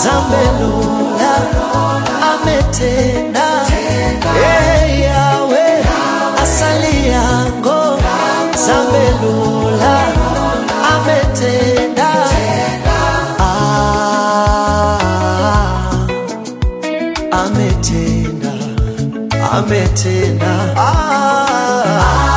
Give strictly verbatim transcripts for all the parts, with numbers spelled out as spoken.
Zambelula ametenda. Hey Yahweh asali yangu. Zambelula ametenda. Ah, ametenda, ametenda. Ah,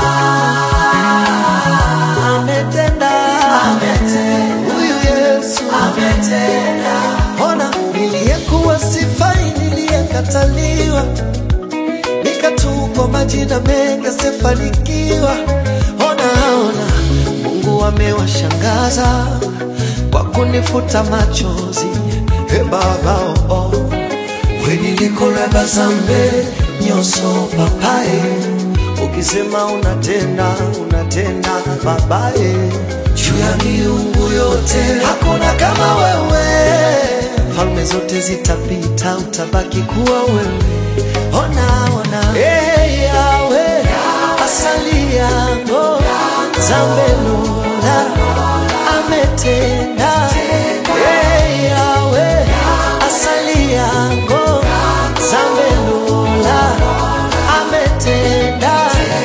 ametenda, ametenda. Huyu Yesu ametenda. Ona niliyekuwa sifai, niliyekataliwa, nikatupwa majina mengi sifanikiwa. Ona, ona Mungu amewashangaza kwa kunifuta machozi. He Baba oh, oh. Weni nikoleba zambe nyoso papae. Ukisema unatenda, unatenda babae. Juu ya miungu yote hakuna kama wewe. Falme zote zitapita, utabaki kuwa wewe. Ona, ona hey Yahweh asali yangu. Zambelula ametenda. Hey Yahweh asali yangu. Zambelula ametenda.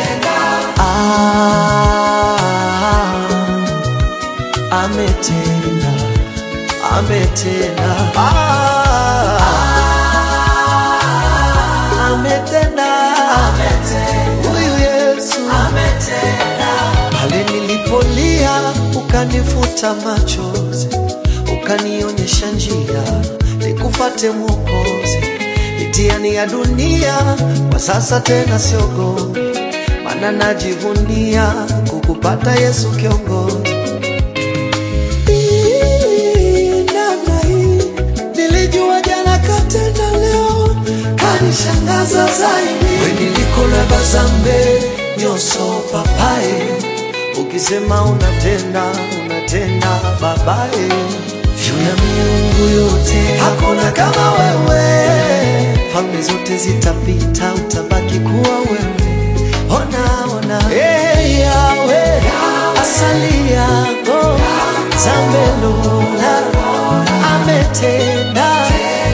Ah, ametenda, ametenda. Ah, ametenda, huyu Yesu ametenda. Pale nilipolia ukanifuta machozi, ukanionyesha njia nikufate Mwokozi. Mitiani ya dunia kwa sasa tena siogopi, maana najivunia kukupata Yesu kiongozi. Namna hii nilijua jana, katenda leo, kanishangaza zaidi. Weni nilikoleba zambe nyoso papae. Ukisema unatenda, unatenda babae. Juu ya miungu yote hakuna kama wewe. Falme zote zitapita, utabaki kuwa wewe. Ona, ona hey Yahweh asali yangu. Zambelula ametenda.